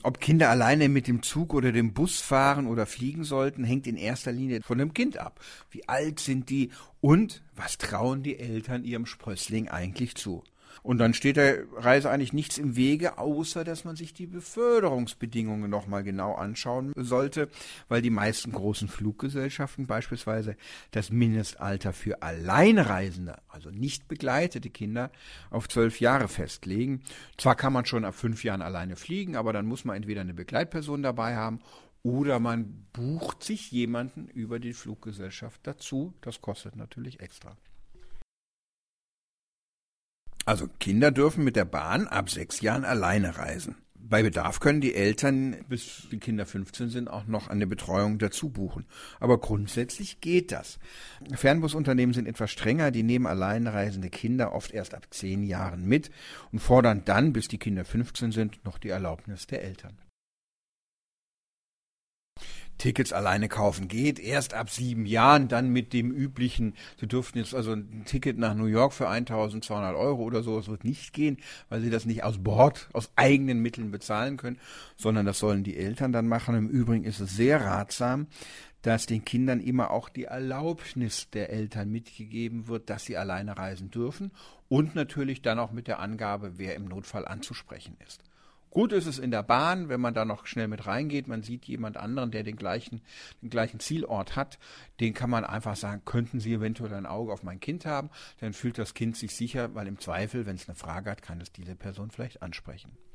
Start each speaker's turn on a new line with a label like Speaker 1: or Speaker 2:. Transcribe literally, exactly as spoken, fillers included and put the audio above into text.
Speaker 1: Ob Kinder alleine mit dem Zug oder dem Bus fahren oder fliegen sollten, hängt in erster Linie von dem Kind ab. Wie alt sind die und was trauen die Eltern ihrem Sprössling eigentlich zu? Und dann steht der Reise eigentlich nichts im Wege, außer dass man sich die Beförderungsbedingungen nochmal genau anschauen sollte, weil die meisten großen Fluggesellschaften beispielsweise das Mindestalter für Alleinreisende, also nicht begleitete Kinder, auf zwölf Jahre festlegen. Zwar kann man schon ab fünf Jahren alleine fliegen, aber dann muss man entweder eine Begleitperson dabei haben oder man bucht sich jemanden über die Fluggesellschaft dazu. Das kostet natürlich extra. Also Kinder dürfen mit der Bahn ab sechs Jahren alleine reisen. Bei Bedarf können die Eltern, bis die Kinder fünfzehn sind, auch noch eine Betreuung dazu buchen. Aber grundsätzlich geht das. Fernbusunternehmen sind etwas strenger, die nehmen alleinreisende Kinder oft erst ab zehn Jahren mit und fordern dann, bis die Kinder fünfzehn sind, noch die Erlaubnis der Eltern. Tickets alleine kaufen geht, erst ab sieben Jahren, dann mit dem üblichen, Sie dürften jetzt also ein Ticket nach New York für eintausendzweihundert Euro oder so, es wird nicht gehen, weil Sie das nicht aus Bord, aus eigenen Mitteln bezahlen können, sondern das sollen die Eltern dann machen. Im Übrigen ist es sehr ratsam, dass den Kindern immer auch die Erlaubnis der Eltern mitgegeben wird, dass sie alleine reisen dürfen und natürlich dann auch mit der Angabe, wer im Notfall anzusprechen ist. Gut ist es in der Bahn, wenn man da noch schnell mit reingeht, man sieht jemand anderen, der den gleichen, den gleichen Zielort hat, den kann man einfach sagen, könnten Sie eventuell ein Auge auf mein Kind haben, dann fühlt das Kind sich sicher, weil im Zweifel, wenn es eine Frage hat, kann es diese Person vielleicht ansprechen.